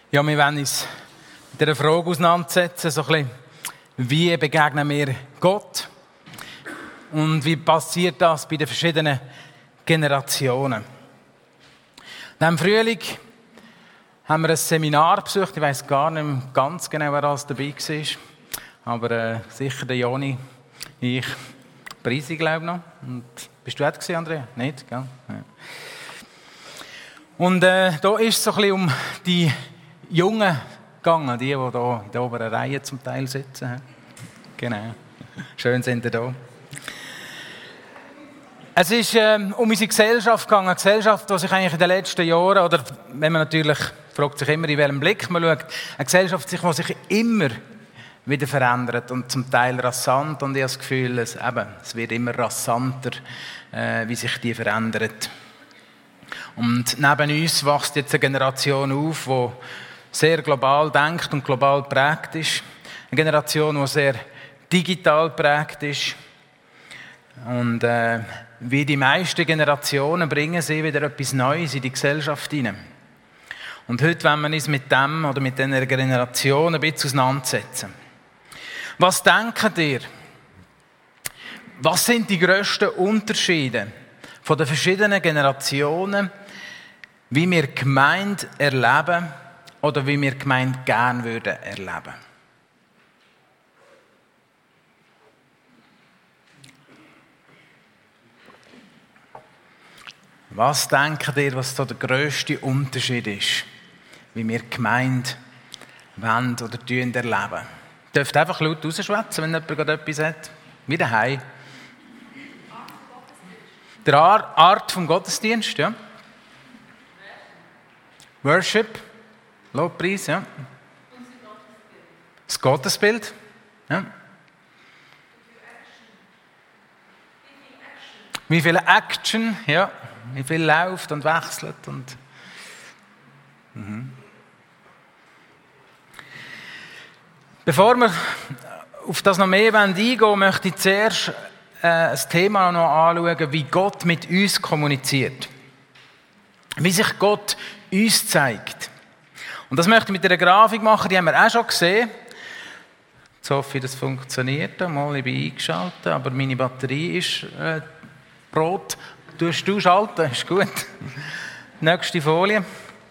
Ja, wir wollen uns mit dieser Frage auseinandersetzen, so ein bisschen, wie begegnen wir Gott und wie passiert das bei den verschiedenen Generationen. Im Frühling haben wir ein Seminar besucht, ich weiss gar nicht mehr ganz genau, wer alles dabei war, aber sicher der Joni, ich, Preisi glaube ich noch. Und bist du dort gewesen, Andrea? Nicht, gell? Ja. Und da ist es so ein bisschen um die Jungen gegangen, die hier in der oberen Reihe zum Teil sitzen. Genau. Schön sind ihr da. Es ist um unsere Gesellschaft gegangen. Eine Gesellschaft, die sich eigentlich in den letzten Jahren, oder wenn man natürlich, fragt sich immer, in welchem Blick man schaut, eine Gesellschaft, die sich immer wieder verändert und zum Teil rasant. Und ich habe das Gefühl, es wird immer rasanter, wie sich die verändert. Und neben uns wächst jetzt eine Generation auf, die sehr global denkt und global geprägt ist. Eine Generation, die sehr digital geprägt ist. Und wie die meisten Generationen bringen sie wieder etwas Neues in die Gesellschaft hinein. Und heute wollen wir uns mit dem oder mit dieser Generation ein bisschen auseinandersetzen. Was denkt ihr? Was sind die grössten Unterschiede von den verschiedenen Generationen, wie wir Gemeinde erleben oder wie wir Gemeinde gerne würden erleben? Was denkt ihr, was so der grösste Unterschied ist, wie wir Gemeinde wollen oder erleben? Ihr dürft einfach laut rausschwätzen, wenn jemand gerade etwas hat. Wie daheim. Der Art vom Gottesdienst, ja. Worship, Lobpreis, ja. Das Gottesbild, ja. Wie viel Action, ja. Wie viel läuft und wechselt und. Bevor wir auf das noch mehr eingehen wollen, möchte ich zuerst ein Thema noch anschauen, wie Gott mit uns kommuniziert. Wie sich Gott uns zeigt. Und das möchte ich mit einer Grafik machen, die haben wir auch schon gesehen. Jetzt hoffe ich, das funktioniert. Mal, ich bin eingeschaltet, aber meine Batterie ist Brot. Tust du schalten? Ist gut. Nächste Folie.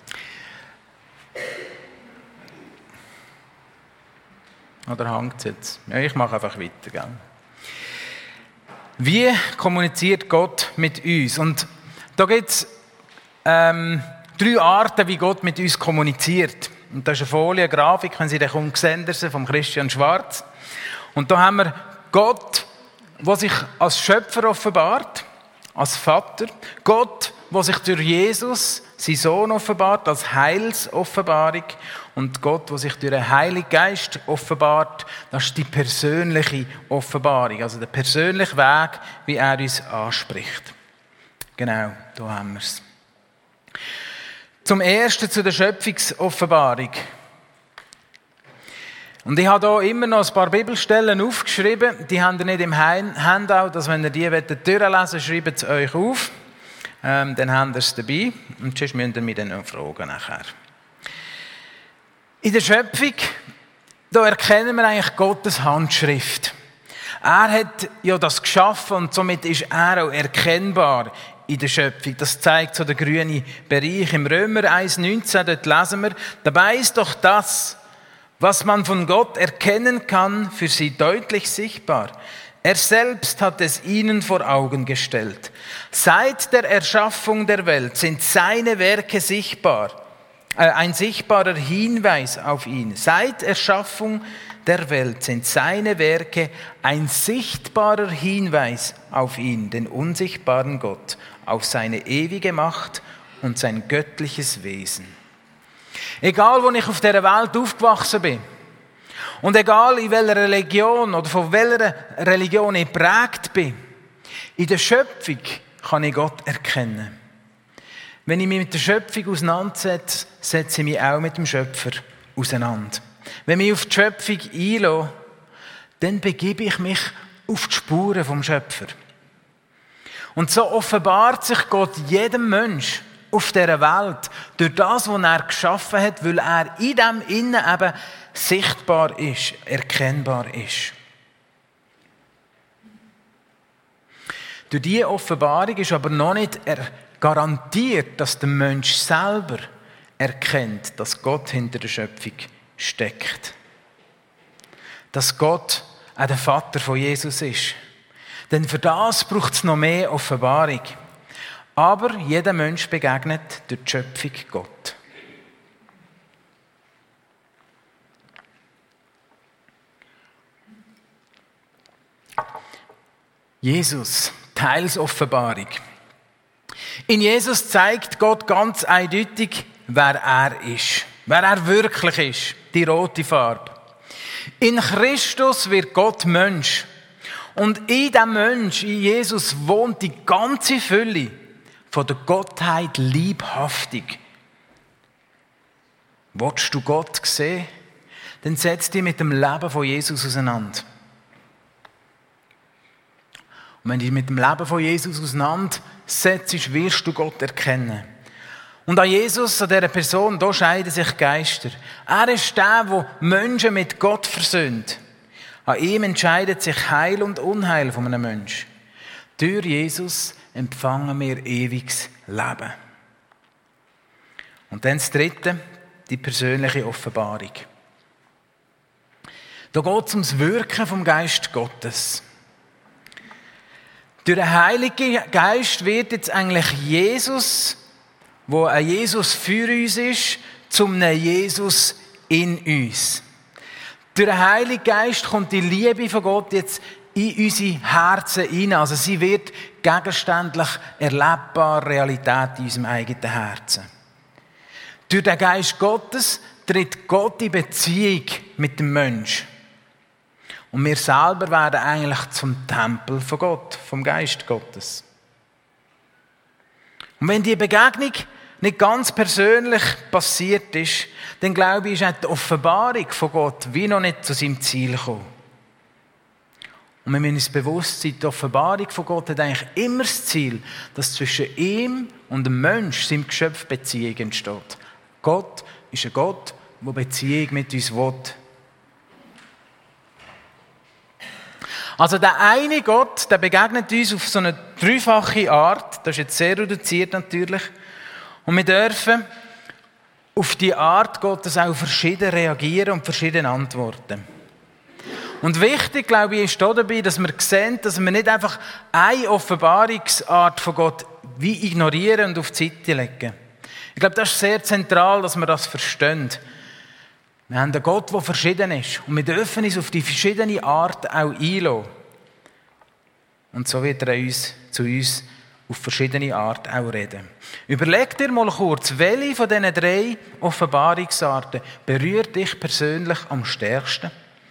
Oder hängt es jetzt? Ja, ich mache einfach weiter. Gell? Wie kommuniziert Gott mit uns? Und da gibt es 3 Arten, wie Gott mit uns kommuniziert. Und das ist eine Folie, eine Grafik, wenn Sie den kommen, sehen Sie, von Christian Schwarz. Und da haben wir Gott, der sich als Schöpfer offenbart, als Vater. Gott, der sich durch Jesus, sein Sohn, offenbart, als Heilsoffenbarung. Und Gott, der sich durch den Heiligen Geist offenbart, das ist die persönliche Offenbarung. Also der persönliche Weg, wie er uns anspricht. Genau, da haben wir es. Zum Ersten zu der Schöpfungsoffenbarung. Und ich habe hier immer noch ein paar Bibelstellen aufgeschrieben. Die haben ihr nicht im Handout, dass wenn ihr die durchlesen wollt, schreibt es euch auf. Dann habt ihr es dabei. Und sonst müsst ihr mich dann noch fragen nachher. In der Schöpfung, da erkennen wir eigentlich Gottes Handschrift. Er hat ja das geschaffen und somit ist er auch erkennbar in der Schöpfung. Das zeigt so der grüne Bereich. Im Römer 1,19, dort lesen wir, dabei ist doch das, was man von Gott erkennen kann, für sie deutlich sichtbar. Er selbst hat es ihnen vor Augen gestellt. Seit der Erschaffung der Welt sind seine Werke sichtbar. Ein sichtbarer Hinweis auf ihn. Seit Erschaffung der Welt sind seine Werke ein sichtbarer Hinweis auf ihn, den unsichtbaren Gott, auf seine ewige Macht und sein göttliches Wesen. Egal, wo ich auf dieser Welt aufgewachsen bin und egal, in welcher Religion oder von welcher Religion ich geprägt bin, in der Schöpfung kann ich Gott erkennen. Wenn ich mich mit der Schöpfung auseinandersetze, setze ich mich auch mit dem Schöpfer auseinander. Wenn ich mich auf die Schöpfung einlasse, dann begebe ich mich auf die Spuren vom Schöpfer. Und so offenbart sich Gott jedem Menschen auf dieser Welt, durch das, was er geschaffen hat, weil er in dem Innen eben sichtbar ist, erkennbar ist. Durch diese Offenbarung ist aber noch nicht garantiert, dass der Mensch selber erkennt, dass Gott hinter der Schöpfung steckt. Dass Gott auch der Vater von Jesus ist. Denn für das braucht es noch mehr Offenbarung. Aber jeder Mensch begegnet durch die Schöpfung Gott. Jesus, Teilsoffenbarung. In Jesus zeigt Gott ganz eindeutig, wer er ist. Wer er wirklich ist. Die rote Farbe. In Christus wird Gott Mensch. Und in diesem Mensch, in Jesus, wohnt die ganze Fülle von der Gottheit leibhaftig. Willst du Gott sehen? Dann setz dich mit dem Leben von Jesus auseinander. Und wenn du dich mit dem Leben von Jesus auseinandersetzt, wirst du Gott erkennen. Und an Jesus, an dieser Person, da scheiden sich Geister. Er ist der, der Menschen mit Gott versöhnt. An ihm entscheidet sich Heil und Unheil von einem Menschen. Durch Jesus empfangen wir ewiges Leben. Und dann das Dritte, die persönliche Offenbarung. Da geht es ums Wirken vom Geist Gottes. Durch den Heiligen Geist wird jetzt eigentlich Jesus, wo ein Jesus für uns ist, zum einem Jesus in uns. Durch den Heiligen Geist kommt die Liebe von Gott jetzt in unsere Herzen hinein. Also sie wird gegenständlich erlebbar, Realität in unserem eigenen Herzen. Durch den Geist Gottes tritt Gott in Beziehung mit dem Menschen. Und wir selber werden eigentlich zum Tempel von Gott, vom Geist Gottes. Und wenn die Begegnung nicht ganz persönlich passiert ist, dann glaube ich, ist auch die Offenbarung von Gott wie noch nicht zu seinem Ziel gekommen. Und wir müssen uns bewusst sein, die Offenbarung von Gott hat eigentlich immer das Ziel, dass zwischen ihm und dem Mensch, seinem Geschöpf, Beziehung entsteht. Gott ist ein Gott, der Beziehung mit uns will. Also der eine Gott, der begegnet uns auf so eine dreifache Art. Das ist jetzt sehr reduziert natürlich. Und wir dürfen auf die Art Gottes auch verschieden reagieren und verschieden antworten. Und wichtig, glaube ich, ist dabei, dass wir sehen, dass wir nicht einfach eine Offenbarungsart von Gott wie ignorieren und auf die Seite legen. Ich glaube, das ist sehr zentral, dass wir das verstehen. Wir haben einen Gott, der verschieden ist. Und wir dürfen uns auf die verschiedene Art auch einlassen. Und so wird er zu uns auf verschiedene Art auch reden. Überleg dir mal kurz, welche von diesen 3 Offenbarungsarten berührt dich persönlich am stärksten?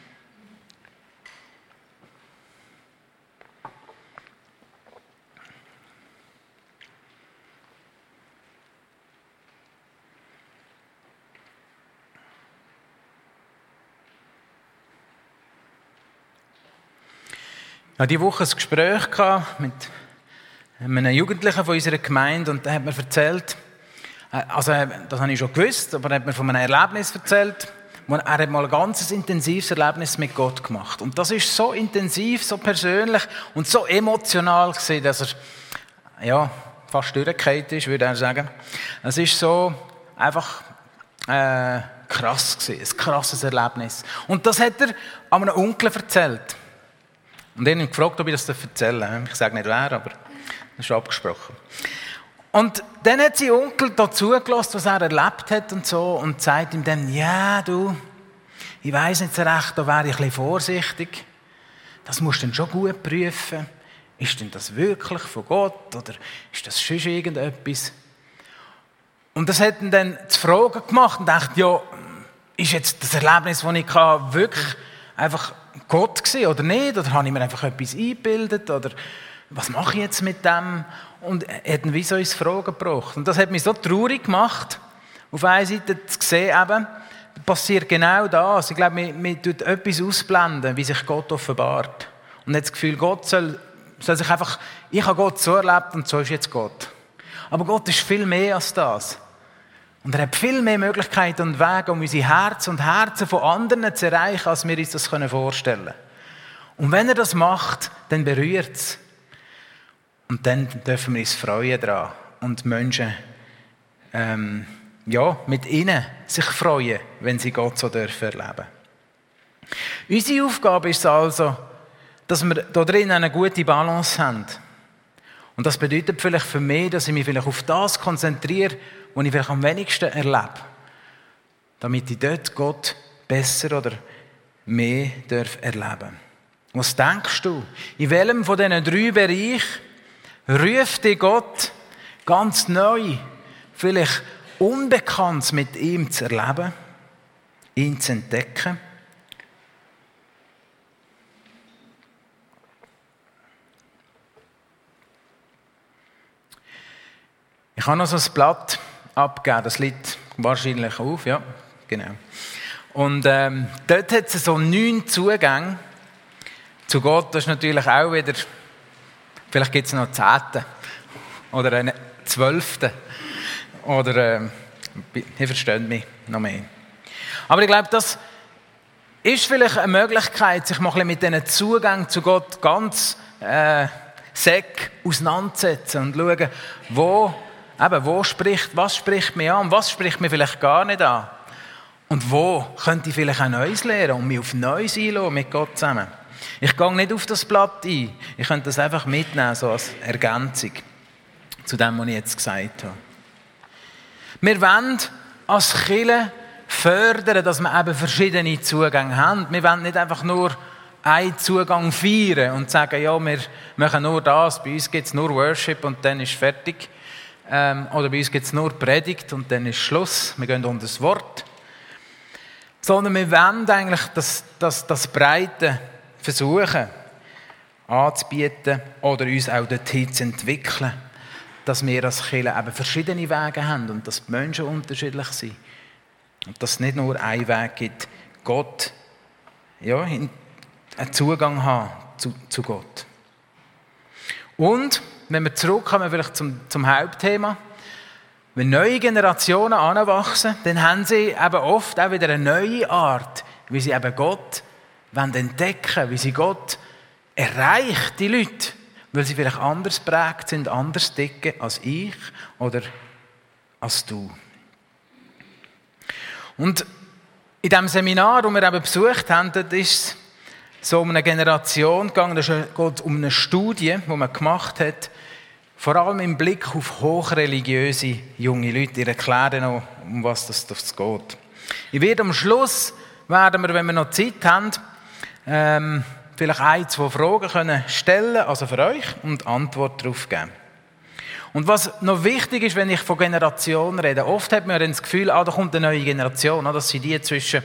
Ich hatte diese Woche ein Gespräch mit einem Jugendlichen von unserer Gemeinde und der hat mir erzählt, also das habe ich schon gewusst, aber er hat mir von einem Erlebnis erzählt, wo er hat mal ein ganz intensives Erlebnis mit Gott gemacht. Und das ist so intensiv, so persönlich und so emotional gewesen, dass er fast durchgefallen ist, würde er sagen. Es ist so einfach krass gewesen, ein krasses Erlebnis. Und das hat er an einem Onkel erzählt. Und ich habe ihn gefragt, ob ich das erzählen darf. Ich sage nicht wer, aber das ist abgesprochen. Und dann hat sein Onkel da zugelassen, was er erlebt hat und so, und sagt ihm dann, ja, du, ich weiss nicht so recht, da wäre ich ein bisschen vorsichtig. Das musst du dann schon gut prüfen. Ist denn das wirklich von Gott oder ist das schon irgendetwas? Und das hat ihn dann zu Fragen gemacht und dachte, ja, ist jetzt das Erlebnis, das ich hatte, wirklich einfach Gott gewesen oder nicht? Oder habe ich mir einfach etwas eingebildet? Oder was mache ich jetzt mit dem? Und er hat wie so ins Fragen gebracht. Und das hat mich so traurig gemacht, auf einer Seite zu sehen, eben, passiert genau das. Ich glaube, man tut etwas ausblenden, wie sich Gott offenbart. Und hat das Gefühl, Gott soll sich einfach, ich habe Gott so erlebt und so ist jetzt Gott. Aber Gott ist viel mehr als das. Und er hat viel mehr Möglichkeiten und Wege, um unsere Herzen und Herzen von anderen zu erreichen, als wir uns das vorstellen können. Und wenn er das macht, dann berührt es. Und dann dürfen wir uns freuen daran. Und Menschen, mit ihnen sich freuen, wenn sie Gott so dürfen erleben. Unsere Aufgabe ist also, dass wir da drin eine gute Balance haben. Und das bedeutet vielleicht für mich, dass ich mich vielleicht auf das konzentriere, was ich vielleicht am wenigsten erlebe. Damit ich dort Gott besser oder mehr erleben darf. Was denkst du? In welchem von diesen 3 Bereichen ruft dich Gott ganz neu, vielleicht Unbekanntes mit ihm zu erleben, ihn zu entdecken? Ich habe noch so ein Blatt abgegeben, das liegt wahrscheinlich auf, ja, genau. Und dort hat es so 9 Zugänge zu Gott. Das ist natürlich auch wieder, vielleicht gibt es noch einen 10. oder einen 12. oder, ihr versteht mich noch mehr. Aber ich glaube, das ist vielleicht eine Möglichkeit, sich mal ein bisschen mit diesen Zugängen zu Gott ganz auseinanderzusetzen und schauen, was spricht mich an, was spricht mich vielleicht gar nicht an. Und wo könnte ich vielleicht auch Neues lernen und mich auf Neues einlassen mit Gott zusammen. Ich gehe nicht auf das Blatt ein. Ich könnte das einfach mitnehmen, so als Ergänzung zu dem, was ich jetzt gesagt habe. Wir wollen als Kirche fördern, dass wir eben verschiedene Zugänge haben. Wir wollen nicht einfach nur einen Zugang feiern und sagen, ja, wir machen nur das, bei uns gibt es nur Worship und dann ist fertig. Oder bei uns gibt es nur Predigt und dann ist Schluss. Wir gehen unter das Wort. Sondern wir wollen eigentlich das Breite versuchen anzubieten oder uns auch dorthin zu entwickeln, dass wir als Kirche eben verschiedene Wege haben und dass die Menschen unterschiedlich sind. Und dass es nicht nur einen Weg gibt, Gott, einen Zugang haben zu Gott. Und, wenn wir zurückkommen vielleicht zum Hauptthema, wenn neue Generationen heranwachsen, dann haben sie eben oft auch wieder eine neue Art, wie sie eben Gott entdecken wollen, wie sie Gott erreicht, die Leute, weil sie vielleicht anders geprägt sind, anders ticken als ich oder als du. Und in diesem Seminar, das wir eben besucht haben, dort ist es so um eine Generation gegangen, es geht um eine Studie, die man gemacht hat, vor allem im Blick auf hochreligiöse junge Leute. Ich erkläre noch, um was das geht. Ich werde am Schluss, wenn wir noch Zeit haben, vielleicht 1-2 Fragen können stellen, also für euch, und Antwort darauf geben. Und was noch wichtig ist, wenn ich von Generationen rede, oft hat man das Gefühl, da kommt eine neue Generation, das sind die zwischen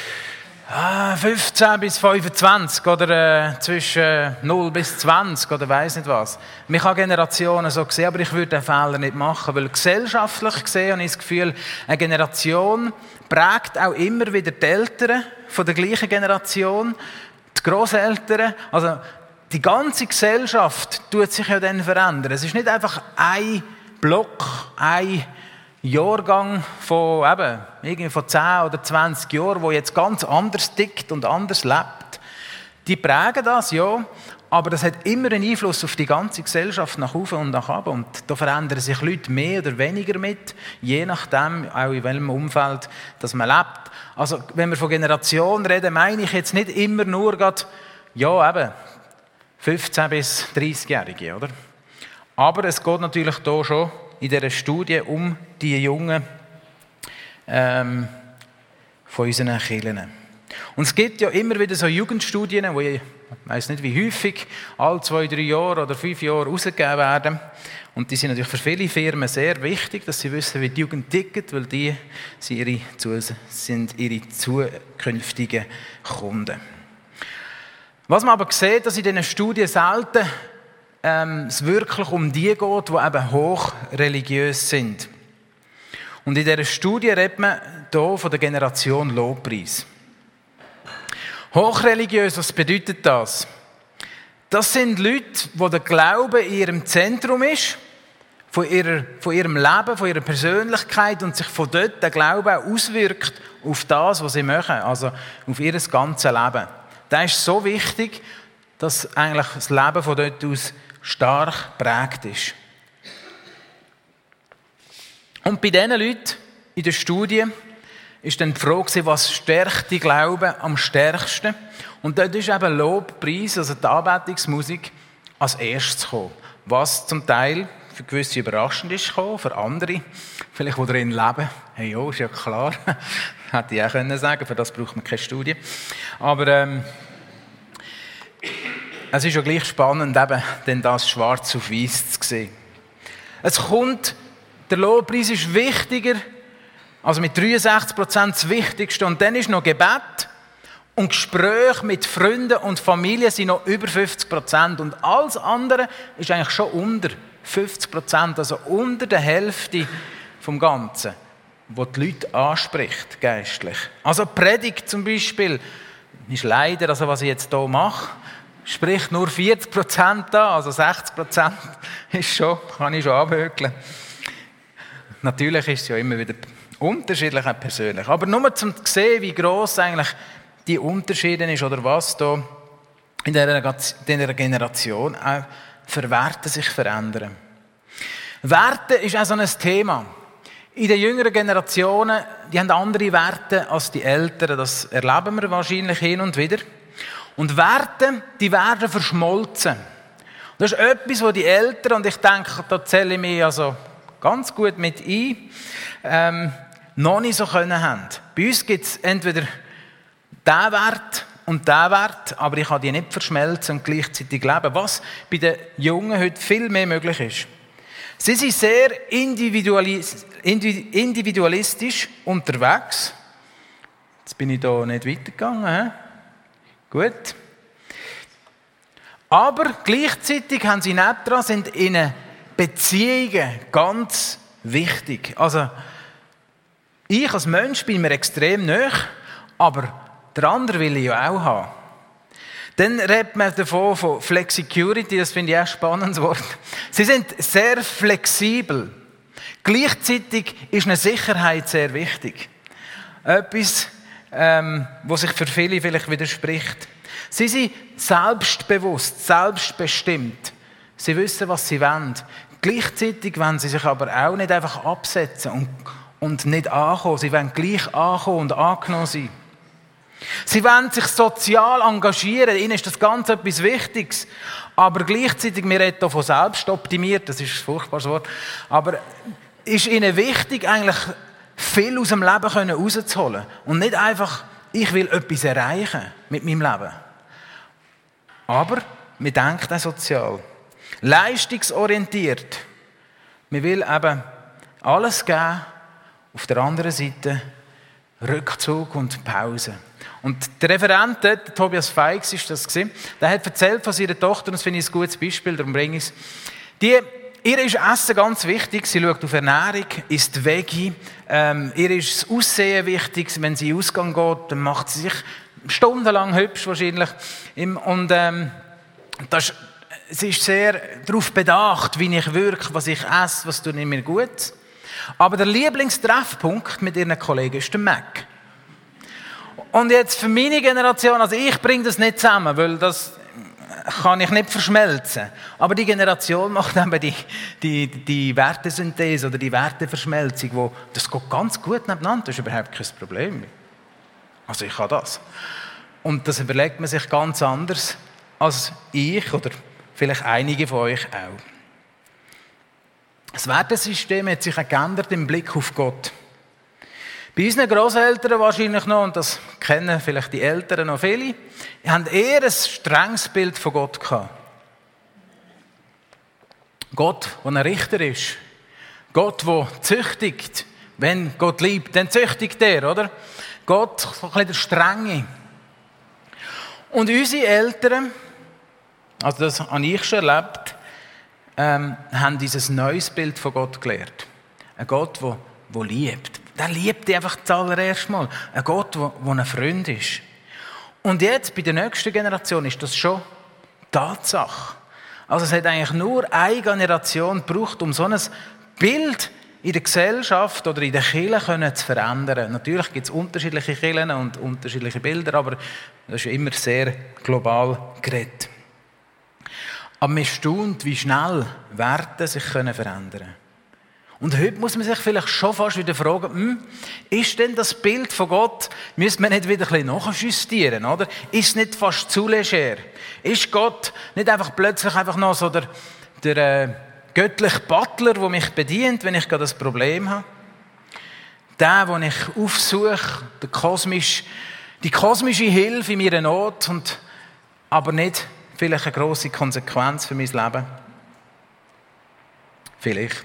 15 bis 25 oder zwischen 0 bis 20 oder weiss nicht was. Man kann Generationen so sehen, aber ich würde den Fehler nicht machen, weil gesellschaftlich gesehen habe ich das Gefühl, eine Generation prägt auch immer wieder die Eltern von der gleichen Generation, die Grosseltern, also die ganze Gesellschaft tut sich ja dann verändern. Es ist nicht einfach ein Block, ein Jahrgang von 10 oder 20 Jahren, der jetzt ganz anders tickt und anders lebt. Die prägen das, ja, aber das hat immer einen Einfluss auf die ganze Gesellschaft nach oben und nach unten. Und da verändern sich Leute mehr oder weniger mit, je nachdem, auch in welchem Umfeld das man lebt. Also, wenn wir von Generationen reden, meine ich jetzt nicht immer nur gerade, 15- bis 30-Jährige, oder? Aber es geht natürlich hier schon in dieser Studie um die Jungen von unseren Kirchen. Und es gibt ja immer wieder so Jugendstudien, die ich weiss nicht wie häufig, alle 2-3 Jahre oder 5 Jahre rausgegeben werden. Und die sind natürlich für viele Firmen sehr wichtig, dass sie wissen, wie die Jugend tickt, weil die sind ihre zukünftigen Kunden. Was man aber sieht, dass in diesen Studien selten es wirklich um die geht, die eben hochreligiös sind. Und in dieser Studie redet man hier von der Generation Lobpreis. Hochreligiös, was bedeutet das? Das sind Leute, wo der Glaube in ihrem Zentrum ist, von ihrem Leben, von ihrer Persönlichkeit und sich von dort der Glaube auch auswirkt auf das, was sie machen, also auf ihr ganzes Leben. Das ist so wichtig, dass eigentlich das Leben von dort aus stark geprägt ist. Und bei diesen Leuten in der Studie ist dann die Frage, was stärkt die Glauben am stärksten? Und dort ist eben Lobpreis, also die Anbetungsmusik, als erstes gekommen. Was zum Teil für gewisse überraschend ist gekommen, für andere, vielleicht die darin leben. Hey, ja, ist ja klar. Hätte ich auch können sagen, für das braucht man keine Studie. Aber es ist ja gleich spannend, eben, denn das schwarz auf weiß zu sehen. Der Lobpreis ist wichtiger, also mit 63% das Wichtigste. Und dann ist noch Gebet und Gespräche mit Freunden und Familie sind noch über 50%. Und alles andere ist eigentlich schon unter 50%, also unter der Hälfte vom Ganzen, wo die Leute anspricht, geistlich. Also Predigt zum Beispiel, ist leider, also was ich jetzt hier mache, spricht nur 40% an, also 60% ist schon, kann ich schon abhökeln. Natürlich ist es ja immer wieder unterschiedlich und persönlich. Aber nur zum sehen, wie gross eigentlich die Unterschiede ist oder was da in dieser Generation auch für Werte sich verändern. Werte ist auch so ein Thema. In den jüngeren Generationen, die haben andere Werte als die Älteren. Das erleben wir wahrscheinlich hin und wieder. Und Werte, die werden verschmolzen. Das ist etwas, was die Eltern, und ich denke, da zähle ich mich also ganz gut mit ein, noch nicht so können haben. Bei uns gibt es entweder diesen Wert und diesen Wert, aber ich kann die nicht verschmelzen und gleichzeitig leben, was bei den Jungen heute viel mehr möglich ist. Sie sind sehr individualistisch unterwegs. Jetzt bin ich hier nicht weitergegangen. Gut. Aber gleichzeitig haben sie nebendran, sind ihnen Beziehungen ganz wichtig. Also, ich als Mensch bin mir extrem nahe, aber der andere will ich ja auch haben. Dann redet man davon von Flexicurity, das finde ich auch ein spannendes Wort. Sie sind sehr flexibel. Gleichzeitig ist eine Sicherheit sehr wichtig. Etwas, was sich für viele vielleicht widerspricht. Sie sind selbstbewusst, selbstbestimmt. Sie wissen, was sie wollen. Gleichzeitig wollen sie sich aber auch nicht einfach absetzen und nicht ankommen. Sie wollen gleich ankommen und angenommen sein. Sie wollen sich sozial engagieren. Ihnen ist das ganz etwas Wichtiges. Aber gleichzeitig, wir reden hier von selbstoptimiert, das ist ein furchtbares Wort, aber ist ihnen wichtig, eigentlich viel aus dem Leben rauszuholen. Und nicht einfach, ich will etwas erreichen mit meinem Leben. Aber wir denken auch sozial. Leistungsorientiert. Man will eben alles geben, auf der anderen Seite Rückzug und Pause. Und der Referent, der Tobias Feix, ist das gewesen, der hat erzählt von seiner Tochter, und das finde ich ein gutes Beispiel, darum bringe ich es. Ihr ist Essen ganz wichtig, sie schaut auf Ernährung, isst Veggie, ihr ist das Aussehen wichtig, wenn sie in den Ausgang geht, dann macht sie sich stundenlang hübsch wahrscheinlich. Und sie ist sehr darauf bedacht, wie ich wirke, was ich esse, was tut mir gut. Aber der Lieblingstreffpunkt mit ihren Kollegen ist der Mac. Und jetzt für meine Generation, also ich bringe das nicht zusammen, weil das kann ich nicht verschmelzen. Aber die Generation macht eben die Wertesynthese oder die Werteverschmelzung, das geht ganz gut nebeneinander, das ist überhaupt kein Problem. Also ich habe das. Und das überlegt man sich ganz anders als ich oder vielleicht einige von euch auch. Das Wertesystem hat sich auch geändert im Blick auf Gott. Bei unseren Grosseltern wahrscheinlich noch, und das kennen vielleicht die Eltern noch viele, haben eher ein strenges Bild von Gott gehabt. Gott, der ein Richter ist. Gott, der züchtigt. Wenn Gott liebt, dann züchtigt er, oder? Gott, so ein bisschen der Strenge. Und unsere Eltern, also das habe ich schon erlebt, haben dieses neues Bild von Gott gelernt. Ein Gott, der liebt. Der liebt dich einfach zuallererst mal. Ein Gott, der ein Freund ist. Und jetzt, bei der nächsten Generation, ist das schon Tatsache. Also es hat eigentlich nur eine Generation gebraucht, um so ein Bild in der Gesellschaft oder in der Kirche zu verändern. Natürlich gibt es unterschiedliche Kirchen und unterschiedliche Bilder, aber das ist immer sehr global geredet. Aber man staunt, wie schnell Werte sich verändern können. Und heute muss man sich vielleicht schon fast wieder fragen, ist denn das Bild von Gott, müsste man nicht wieder ein bisschen nachjustieren, oder? Ist es nicht fast zu leger? Ist Gott nicht einfach plötzlich einfach noch so der göttliche Butler, der mich bedient, wenn ich gerade ein Problem habe? Der, den ich aufsuche, die kosmische Hilfe in meiner Not, aber nicht vielleicht eine grosse Konsequenz für mein Leben? Vielleicht.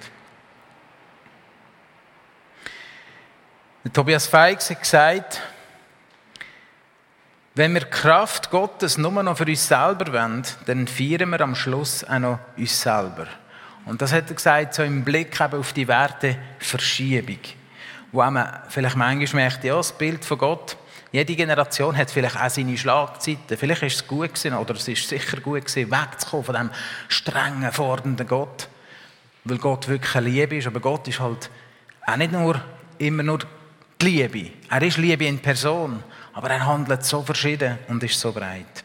Der Tobias Feix hat gesagt, wenn wir die Kraft Gottes nur noch für uns selber wollen, dann feiern wir am Schluss auch noch uns selber. Und das hat er gesagt, so im Blick eben auf die Werteverschiebung. Wo man vielleicht manchmal merkt, ja, das Bild von Gott, jede Generation hat vielleicht auch seine Schlagzeiten. Vielleicht ist es gut gewesen, oder es ist sicher gut gewesen, wegzukommen von diesem strengen, fordernden Gott. Weil Gott wirklich eine Liebe ist, aber Gott ist halt auch nicht immer nur die Liebe. Er ist Liebe in Person, aber er handelt so verschieden und ist so breit.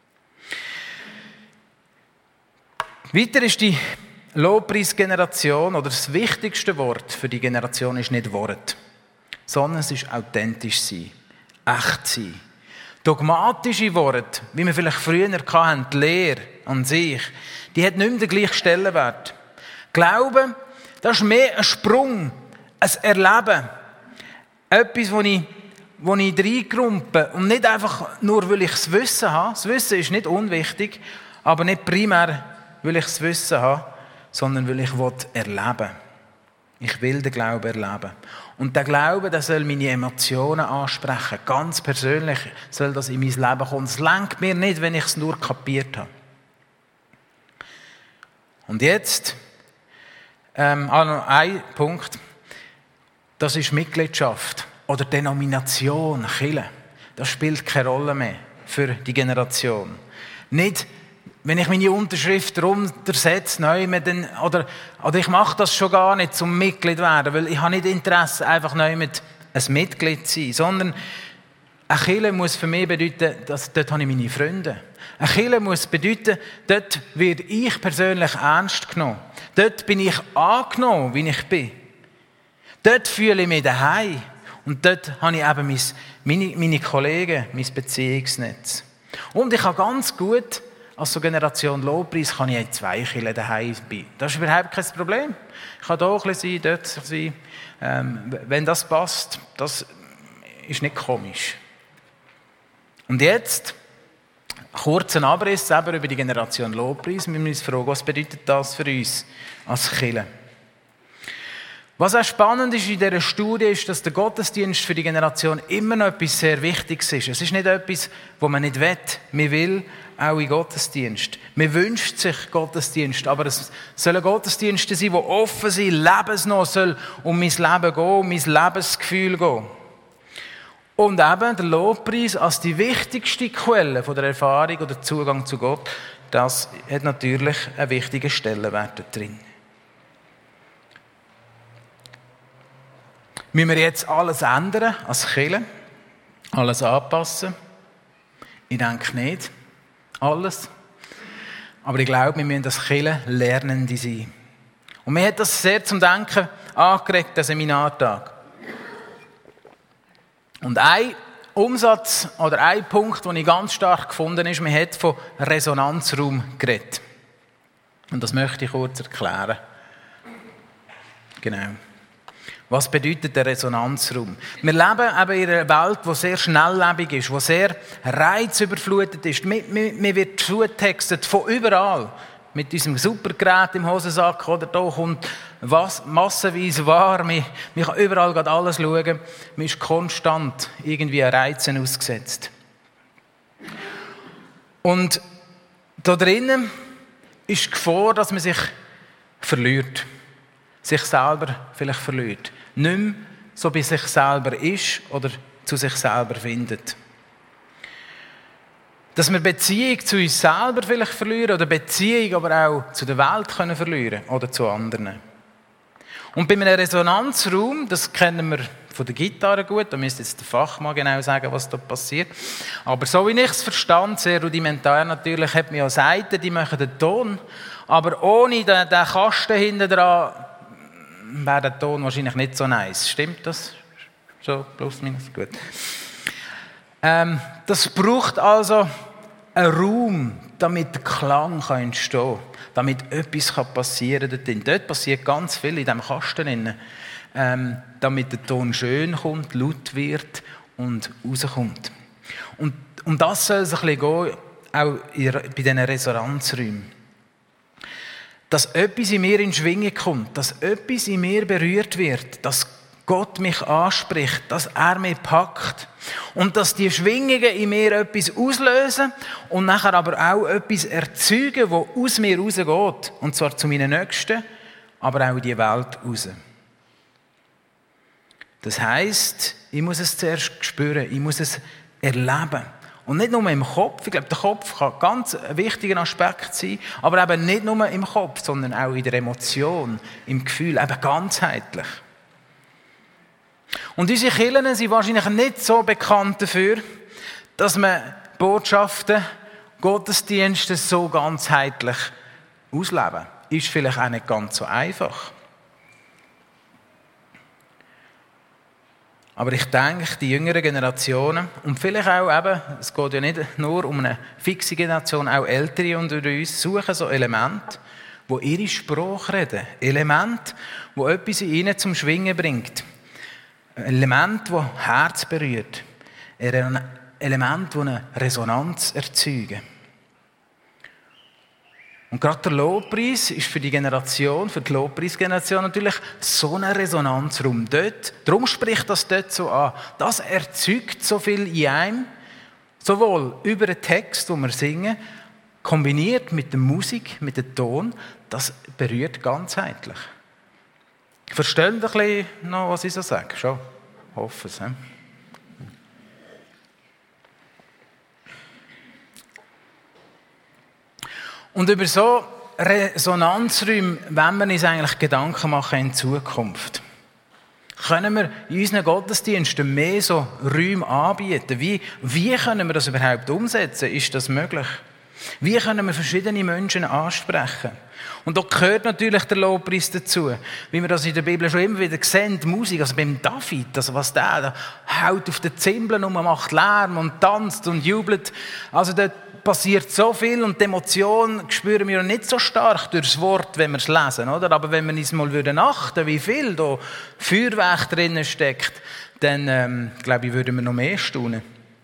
Weiter ist die Lobpreisgeneration, oder das wichtigste Wort für die Generation ist nicht Wort, sondern es ist authentisch sein, echt sein. Dogmatische Worte, wie wir vielleicht früher hatten, die Lehre an sich, die hat nicht mehr den gleichen Stellenwert. Glauben, das ist mehr ein Sprung, ein Erleben. Etwas, wo ich reingrumpe und nicht einfach nur, weil ich das Wissen habe. Das Wissen ist nicht unwichtig, aber nicht primär, weil ich das Wissen habe, sondern weil ich erleben will. Ich will den Glauben erleben. Und der Glaube, der soll meine Emotionen ansprechen. Ganz persönlich soll das in mein Leben kommen. Es lenkt mir nicht, wenn ich es nur kapiert habe. Und jetzt noch ein Punkt. Das ist Mitgliedschaft oder Denomination, Kirche. Das spielt keine Rolle mehr für die Generation. Nicht, wenn ich meine Unterschrift darunter setze, oder ich mache das schon gar nicht, zum Mitglied werden, weil ich habe nicht Interesse, einfach ein Mitglied zu sein, sondern eine Kirche muss für mich bedeuten, dass dort habe ich meine Freunde. Eine Kirche muss bedeuten, dort werde ich persönlich ernst genommen. Dort bin ich angenommen, wie ich bin. Dort fühle ich mich daheim. Und dort habe ich eben meine Kollegen, mein Beziehungsnetz. Und ich kann ganz gut, als so Generation Lobpreis, kann ich in 2 Kirchen daheim sein. Das ist überhaupt kein Problem. Ich kann hier ein bisschen sein, dort sein. Wenn das passt, das ist nicht komisch. Und jetzt, kurzen Abriss über die Generation Lobpreis. Wir müssen uns fragen, was bedeutet das für uns als Kirche? Was auch spannend ist in dieser Studie, ist, dass der Gottesdienst für die Generation immer noch etwas sehr Wichtiges ist. Es ist nicht etwas, was man nicht will. Man will auch in Gottesdienst. Man wünscht sich Gottesdienst, aber es sollen Gottesdienste sein, die offen sind, lebensnah, soll um mein Leben gehen, um mein Lebensgefühl gehen. Und eben der Lobpreis als die wichtigste Quelle von der Erfahrung oder Zugang zu Gott, das hat natürlich einen wichtigen Stellenwert drin. Müssen wir jetzt alles ändern als Kirche? Alles anpassen? Ich denke nicht. Alles. Aber ich glaube, wir müssen als Kirche Lernende sein. Und mir hat das sehr zum Denken angeregt, der Seminartag. Und ein Umsatz oder ein Punkt, den ich ganz stark gefunden habe, ist, man hat von Resonanzraum geredet. Und das möchte ich kurz erklären. Genau. Was bedeutet der Resonanzraum? Wir leben eben in einer Welt, die sehr schnelllebig ist, die sehr reizüberflutet ist. Man wird zugetextet von überall. Mit unserem Supergerät im Hosensack, oder da kommt massenweise wahr. Man kann überall gerade alles schauen. Man ist konstant irgendwie Reizen ausgesetzt. Und da drinnen ist die Gefahr, dass man sich verliert. Sich selber vielleicht verliert. Nicht mehr so bei sich selber ist oder zu sich selber findet. Dass wir Beziehung zu uns selber vielleicht verlieren oder Beziehung aber auch zu der Welt können verlieren oder zu anderen. Und bei einem Resonanzraum, das kennen wir von der Gitarre gut, da müsste jetzt der Fachmann genau sagen, was da passiert. Aber so wie ich es verstand, sehr rudimentär natürlich, hat man ja Saiten, die machen den Ton, aber ohne den Kasten hinten dran wäre der Ton wahrscheinlich nicht so nice. Stimmt das? So, plus, minus, gut. Das braucht also einen Raum, damit der Klang entstehen kann, damit etwas passieren kann. Dort passiert ganz viel in diesem Kasten, damit der Ton schön kommt, laut wird und rauskommt. Und um das soll es ein bisschen gehen, auch bei diesen Resonanzräumen. Dass etwas in mir in Schwingung kommt, dass etwas in mir berührt wird, dass Gott mich anspricht, dass er mich packt und dass die Schwingungen in mir etwas auslösen und nachher aber auch etwas erzeugen, das aus mir rausgeht, und zwar zu meinen Nächsten, aber auch in die Welt raus. Das heisst, ich muss es zuerst spüren, ich muss es erleben. Und nicht nur im Kopf, ich glaube, der Kopf kann ganz ein wichtiger Aspekt sein, aber eben nicht nur im Kopf, sondern auch in der Emotion, im Gefühl, eben ganzheitlich. Und unsere Kirchen sind wahrscheinlich nicht so bekannt dafür, dass man Botschaften, Gottesdienste so ganzheitlich ausleben. Ist vielleicht auch nicht ganz so einfach. Aber ich denke, die jüngeren Generationen, und vielleicht auch eben, es geht ja nicht nur um eine fixe Generation, auch Ältere unter uns, suchen so Elemente, die ihre Sprache reden. Elemente, die etwas in ihnen zum Schwingen bringt. Elemente, die Herz berührt. Elemente, die eine Resonanz erzeugen. Und gerade der Lobpreis ist für die Lobpreisgeneration natürlich so ein Resonanzraum. Darum spricht das dort so an. Das erzeugt so viel in einem, sowohl über den Text, den wir singen, kombiniert mit der Musik, mit dem Ton, das berührt ganzheitlich. Versteht ihr ein bisschen noch, was ich so sage? Schon? Ich hoffe es. Und über so Resonanzräume wollen wir uns eigentlich Gedanken machen in Zukunft. Können wir in unseren Gottesdiensten mehr so Räume anbieten? Wie können wir das überhaupt umsetzen? Ist das möglich? Wie können wir verschiedene Menschen ansprechen? Und da gehört natürlich der Lobpreis dazu. Wie wir das in der Bibel schon immer wieder sehen, die Musik, also beim David, also was der haut auf den Zimbeln rum, macht Lärm und tanzt und jubelt. Also dort passiert so viel und die Emotion spüren wir nicht so stark durchs Wort, wenn wir es lesen, oder? Aber wenn wir uns mal achten würden, wie viel da Feuerwerk drinnen steckt, dann, glaube ich, würden wir noch mehr staunen.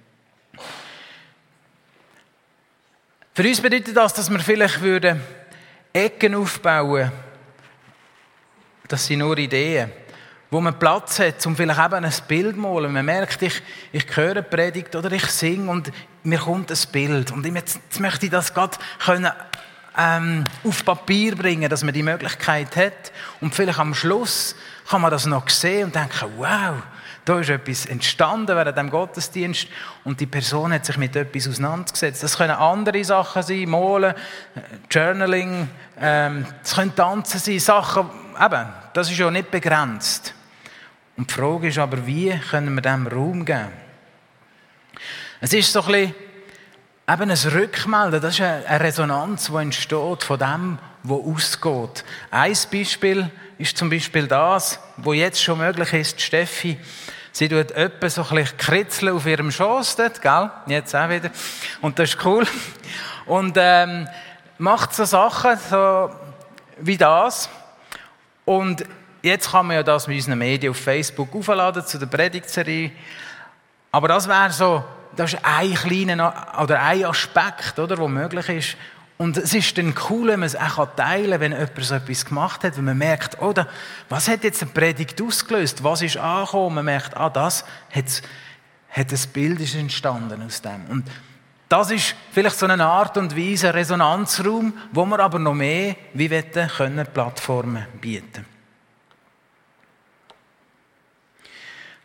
Für uns bedeutet das, dass wir vielleicht Ecken aufbauen würden. Das sind nur Ideen, wo man Platz hat, um vielleicht eben ein Bild zu malen. Man merkt, ich höre eine Predigt oder ich singe und mir kommt ein Bild. Und jetzt möchte ich das gerade auf Papier bringen, dass man die Möglichkeit hat. Und vielleicht am Schluss kann man das noch sehen und denken, wow, da ist etwas entstanden während dem Gottesdienst und die Person hat sich mit etwas auseinandergesetzt. Das können andere Sachen sein, Malen, Journaling, es können Tanzen sein, Sachen, eben, das ist ja nicht begrenzt. Und die Frage ist aber, wie können wir dem Raum geben? Es ist so ein bisschen eben ein Rückmelden, das ist eine Resonanz, die entsteht von dem, was ausgeht. Ein Beispiel ist zum Beispiel das, was jetzt schon möglich ist, Steffi. Sie tut etwa so ein bisschen kritzeln auf ihrem Schoss dort, gell? Jetzt auch wieder. Und das ist cool. Und macht so Sachen so wie das. Und jetzt kann man ja das mit unseren Medien auf Facebook aufladen zu der Predigtserie. Aber das wäre so, das ist ein kleiner oder ein Aspekt, oder, der möglich ist. Und es ist dann cool, wenn man es auch teilen kann, wenn jemand so etwas gemacht hat, wenn man merkt, oh, was hat jetzt eine Predigt ausgelöst, was ist angekommen, man merkt, das hat ein Bild ist entstanden aus dem. Und das ist vielleicht so eine Art und Weise, ein Resonanzraum, wo wir aber noch mehr, wie wollen, können Plattformen bieten.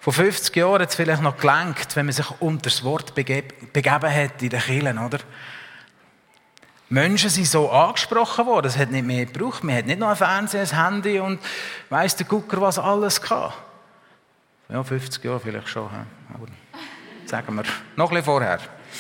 Vor 50 Jahren hat es vielleicht noch gelangt, wenn man sich unter das Wort begeben hat in den Kirchen, oder? Menschen sind so angesprochen worden, es hat nicht mehr gebraucht. Man hat nicht noch ein Fernseher, ein Handy und weiss der Gucker, was alles kann. Ja, 50 Jahre vielleicht schon. Aber sagen wir noch ein bisschen vorher.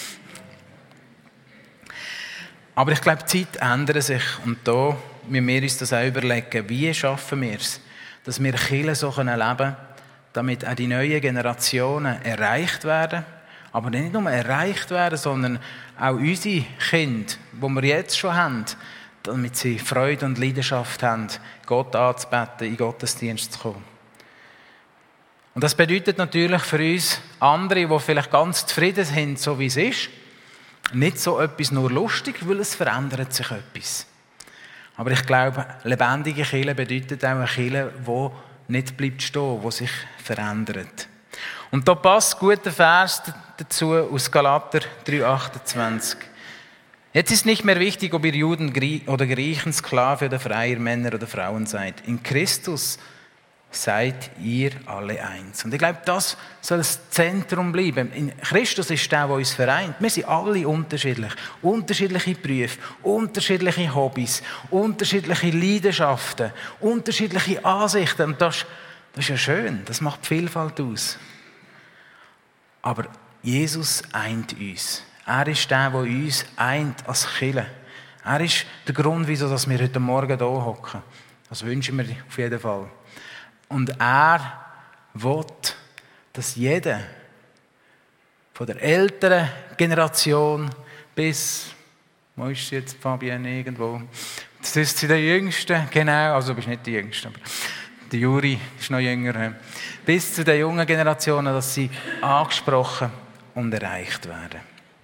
Aber ich glaube, die Zeit ändert sich. Und da müssen wir uns das auch überlegen, wie schaffen wir es, dass wir Kirche so leben können, damit auch die neuen Generationen erreicht werden. Aber nicht nur erreicht werden, sondern auch unsere Kinder, die wir jetzt schon haben, damit sie Freude und Leidenschaft haben, Gott anzubeten, in Gottesdienst zu kommen. Und das bedeutet natürlich für uns andere, die vielleicht ganz zufrieden sind, so wie es ist, nicht so etwas nur lustig, weil es verändert sich etwas. Aber ich glaube, lebendige Kirche bedeutet auch eine Kirche, die nicht bleibt stehen, die sich verändert. Und da passt ein guter Vers dazu aus Galater 3,28. Jetzt ist nicht mehr wichtig, ob ihr Juden oder Griechen, Sklave oder Freier, Männer oder Frauen seid. In Christus seid ihr alle eins. Und ich glaube, das soll das Zentrum bleiben. In Christus ist der, der uns vereint. Wir sind alle unterschiedlich. Unterschiedliche Berufe, unterschiedliche Hobbys, unterschiedliche Leidenschaften, unterschiedliche Ansichten. Und das ist ja schön. Das macht Vielfalt aus. Aber Jesus eint uns. Er ist der uns eint als Kirche. Er ist der Grund, wieso wir heute Morgen hier hocken. Das wünschen wir auf jeden Fall. Und er will, dass jeder von der älteren Generation bis, wo ist jetzt Fabienne irgendwo? Das ist zu den Jüngsten, genau, also du bist nicht die Jüngste, aber der Juri ist noch jünger. Bis zu den jungen Generationen, dass sie angesprochen und erreicht werden.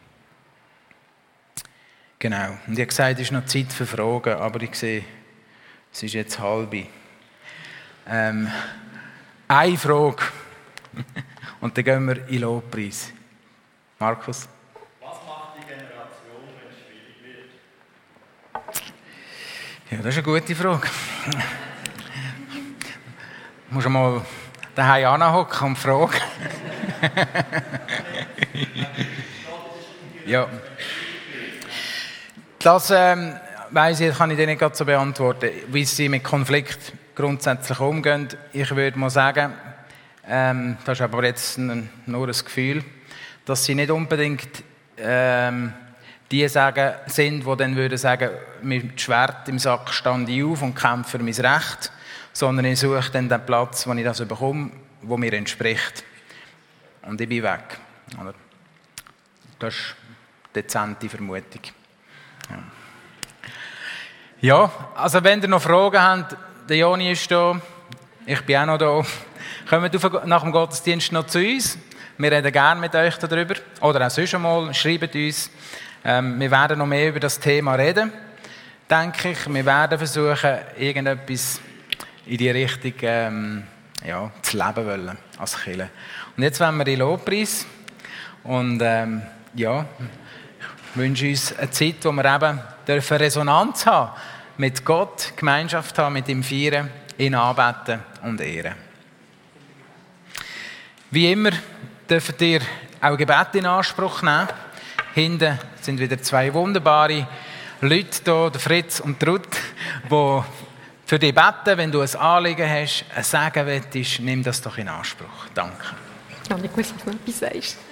Genau. Und ich habe gesagt, es ist noch Zeit für Fragen, aber ich sehe, es ist jetzt halb. Eine Frage. Und dann gehen wir in Lobpreis. Markus? Was macht die Generation, wenn es schwierig wird? Ja, das ist eine gute Frage. Du musst mal daheim anhocken und fragen. Ja. Das weiss ich, kann ich dir nicht gerade so beantworten, wie sie mit Konflikt grundsätzlich umgehen. Ich würde mal sagen, das ist aber jetzt nur ein Gefühl, dass sie nicht unbedingt die sind, die dann würden sagen, mit Schwert im Sack stand ich auf und kämpfe für mein Recht, sondern ich suche dann den Platz, wo ich das bekomme, der mir entspricht. Und ich bin weg. Das ist eine dezente Vermutung. Ja, also wenn ihr noch Fragen habt, der Joni ist da, ich bin auch noch da. Kommt nach dem Gottesdienst noch zu uns. Wir reden gerne mit euch darüber. Oder auch sonst einmal, schreibt uns. Wir werden noch mehr über das Thema reden, denke ich. Wir werden versuchen, irgendetwas in die Richtung zu leben wollen als Kirche. Und jetzt wollen wir in Lobpreis. Und ich wünsche uns eine Zeit, wo wir eben dürfen Resonanz haben mit Gott, Gemeinschaft haben, mit ihm feiern, ihn anbeten und ehren. Wie immer dürft ihr auch Gebete in Anspruch nehmen. Hinten sind wieder zwei wunderbare Leute hier, der Fritz und die Ruth, die für dich beten. Wenn du ein Anliegen hast, ein Segen willst, nimm das doch in Anspruch. Danke. Ja, ich muss noch etwas sagen.